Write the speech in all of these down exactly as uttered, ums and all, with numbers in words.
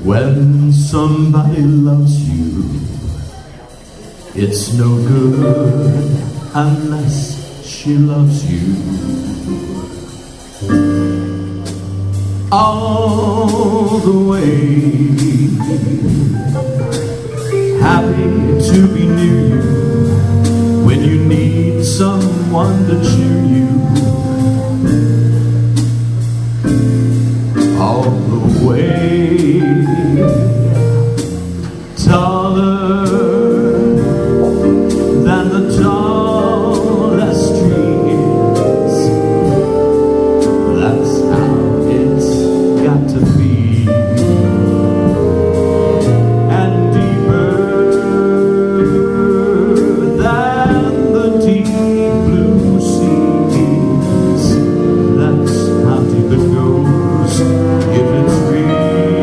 When somebody loves you, it's no good unless she loves you. All the way, happy to be near you when you need someone to cheer you. All the way, taller than the tallest trees. That's how it's got to be. And deeper than the deep blue seas. That's how deep it goes, if it's real.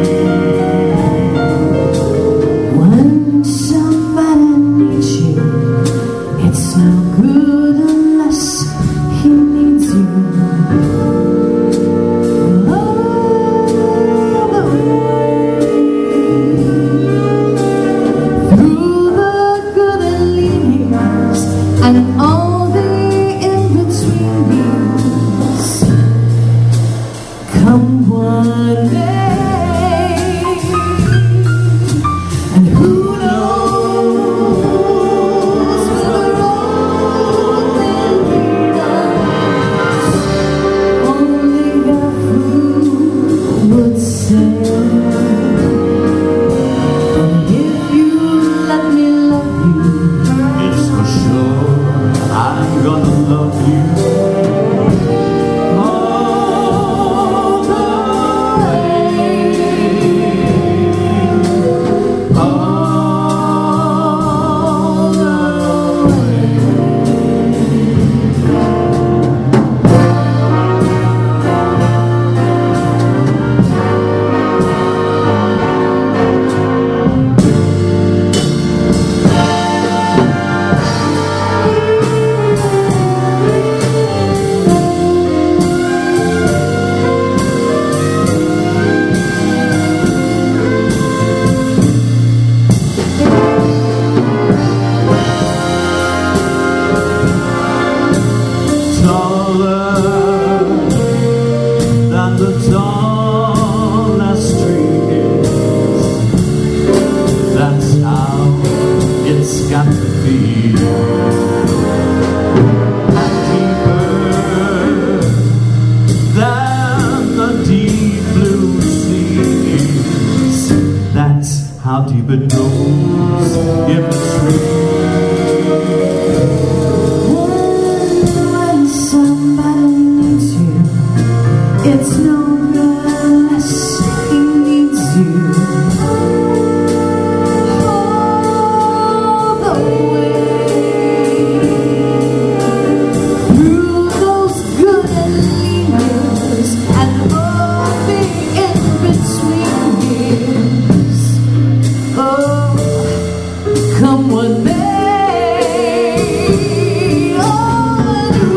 When somebody needs you, it's no good unless he needs you. All the way, through the good and lean years and all the in-between years, come one day, and who knows where the road will lead us? Only a fool would say. But if you let me love you, It's for sure I'm gonna love you. All the way, all the way. Taller than the tallest tree is. That's how it's got to be. And deeper than the deep blue seas. That's how deep it goes, if it's real. when somebody needs you, it's no good unless he needs you. All the way, through those good and lean years and all the in-between years. Oh, come one day. Oh, and who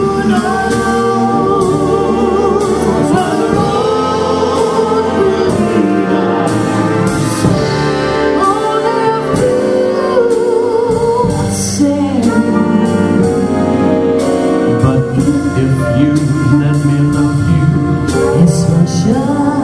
knows where the road will lead us? Only a fool would say. But if you let me love you, It's for sure